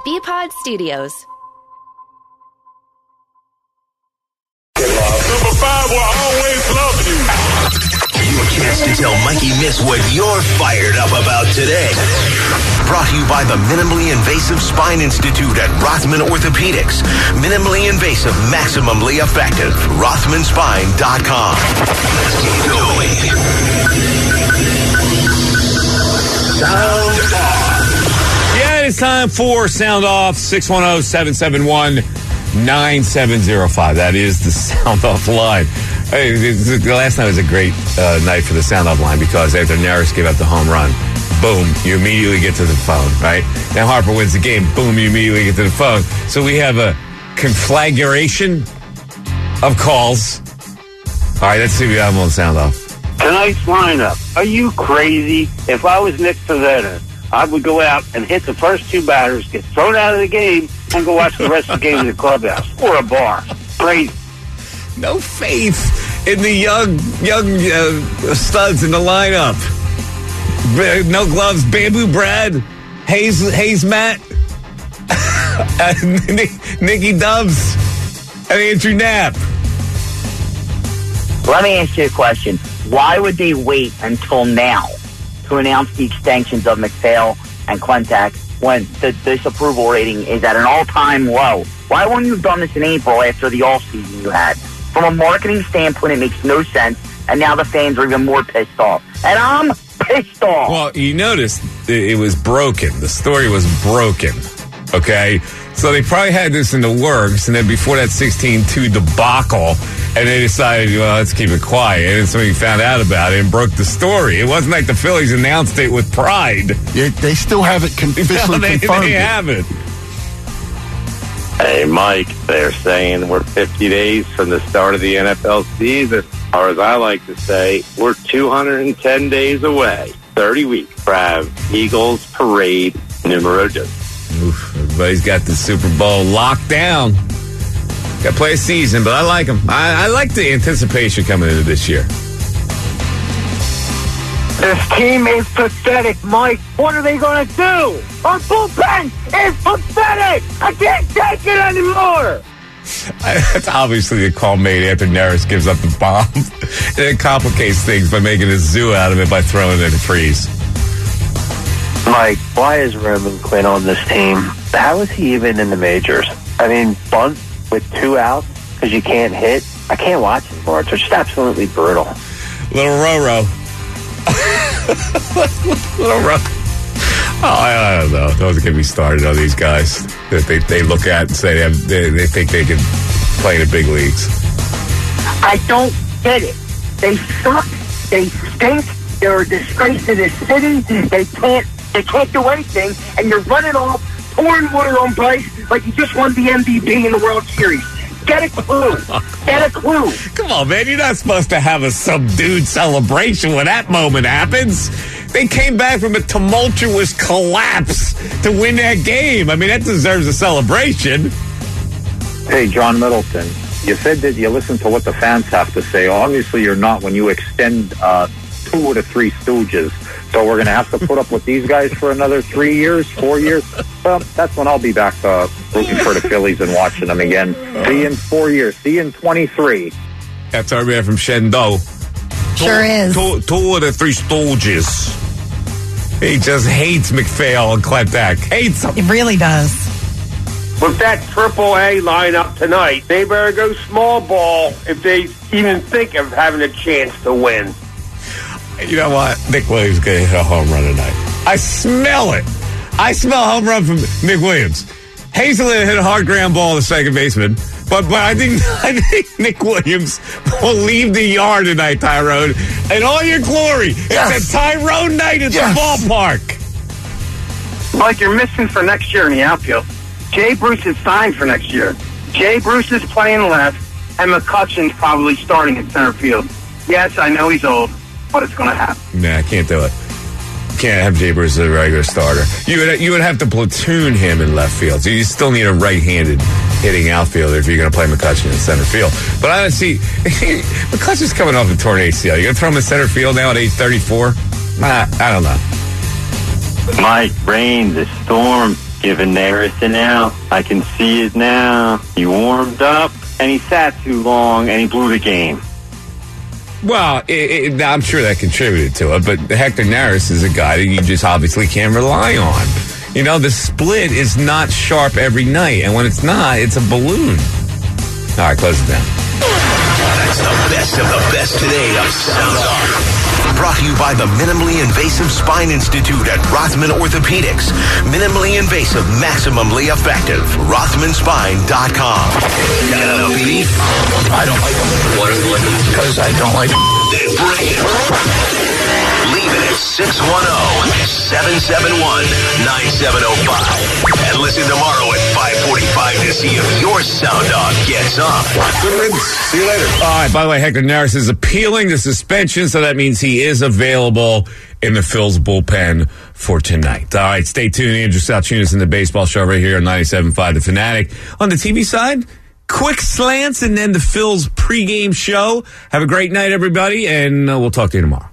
BPod Studios. Number 5 will always love you. Your chance to tell Mikey Miss what you're fired up about today. Brought to you by the Minimally Invasive Spine Institute at Rothman Orthopedics. Minimally invasive, maximally effective. RothmanSpine.com. Let's keep going. Sound off. Yeah, it's time for Sound Off. 610-771-9705. That is the Sound Off line. Hey, the last night was a great night for the Sound Off line because after Neris gave up the home run, boom, you immediately get to the phone, right? Now Harper wins the game, boom, you immediately get to the phone. So we have a conflagration of calls. All right, let's see what we have on Sound Off. Tonight's lineup. Are you crazy? If I was Nick Pivetta, I would go out and hit the first two batters, get thrown out of the game, and go watch the rest of the game in the clubhouse or a bar. Crazy. No faith in the young studs in the lineup. No gloves, Bamboo Brad, Hayes Matt, Nicky Dubs, and Andrew Knapp. Let me ask you a question. Why would they wait until now to announce the extensions of McPhail and Klentak when the disapproval rating is at an all-time low? Why wouldn't you have done this in April after the offseason you had? From a marketing standpoint, it makes no sense, and now the fans are even more pissed off. And I'm pissed off. Well, you noticed it was broken. The story was broken, okay? So they probably had this in the works, and then before that 16-2 debacle, and they decided, well, let's keep it quiet. And then somebody found out about it and broke the story. It wasn't like the Phillies announced it with pride. Yeah, they still haven't officially confirmed they it. haven't. Hey, Mike, they're saying we're 50 days from the start of the NFL season. Or as I like to say, we're 210 days away. 30 weeks for our Eagles parade numero 2. Oof, everybody's got the Super Bowl locked down. Got to play a season, but I like them. I like the anticipation coming into this year. This team is pathetic, Mike. What are they going to do? Our bullpen is pathetic. I can't take it anymore. That's obviously a call made after Neris gives up the bomb. And it complicates things by making a zoo out of it by throwing it in the freeze. Mike, why is Roman Quinn on this team? How is he even in the majors? I mean, bunt with 2 outs because you can't hit. I can't watch it anymore. It's just absolutely brutal. Little Roro. Little Roro. Oh, I don't know. Don't get me started on these guys that they look at and say they think they can play in the big leagues. I don't get it. They suck. They stink. They're a disgrace to this city. They can't do anything. And you're running off, pouring water on Bryce like you just won the MVP in the World Series. Get a clue. Get a clue. Come on, man. You're not supposed to have a subdued celebration when that moment happens. They came back from a tumultuous collapse to win that game. I mean, that deserves a celebration. Hey, John Middleton, you said that you listen to what the fans have to say. Obviously, you're not when you extend 2 of the 3 Stooges. So we're going to have to put up with these guys for another 3 years, 4 years. Well, that's when I'll be back rooting for the Phillies and watching them again. See you in 4 years. See you in 23. That's our man from Shendo. Sure is. 2 of the 3 Stooges. He just hates McPhail and Klentak. Hates them. It really does. With that AAA lineup tonight, they better go small ball if they even think of having a chance to win. You know what? Nick Williams is going to hit a home run tonight. I smell it. I smell a home run from Nick Williams. Hazelton hit a hard ground ball to second baseman. But I think Nick Williams will leave the yard tonight, Tyrone. In all your glory. Yes. It's a Tyrone night at the ballpark. Mike, you're missing for next year in the outfield. Jay Bruce is signed for next year. Jay Bruce is playing left, and McCutcheon's probably starting in center field. Yes, I know he's old, but it's going to happen. Nah, I can't do it. Can't have Jay Bruce as a regular starter. You would have to platoon him in left field. So you still need a right-handed hitting outfielder if you're going to play McCutcheon in center field. But I see McCutcheon's coming off the torn ACL. You going to throw him in center field now at age 34? I don't know. Mike, rain, the storm, giving Neris an out. I can see it now. He warmed up, and he sat too long, and he blew the game. Well, I'm sure that contributed to it, but Hector Neris is a guy that you just obviously can't rely on. You know, the split is not sharp every night, and when it's not, it's a balloon. All right, close it down. That's the best of the best today of Sound Off. Brought to you by the Minimally Invasive Spine Institute at Rothman Orthopedics. Minimally invasive, maximally effective. RothmanSpine.com. Got a beef? I don't like them. Because I don't like them. Then bring it. Leave it at 610-771-9705. And listen tomorrow at 5:45 to see if your sound dog gets on. Good riddance. See you later. All right, by the way, Hector Neris is appealing the suspension, so that means he is available in the Phil's bullpen for tonight. All right, stay tuned. Andrew Salchunas in the baseball show right here on 97.5 The Fanatic. On the TV side, quick slants and then the Phil's pregame show. Have a great night, everybody, and we'll talk to you tomorrow.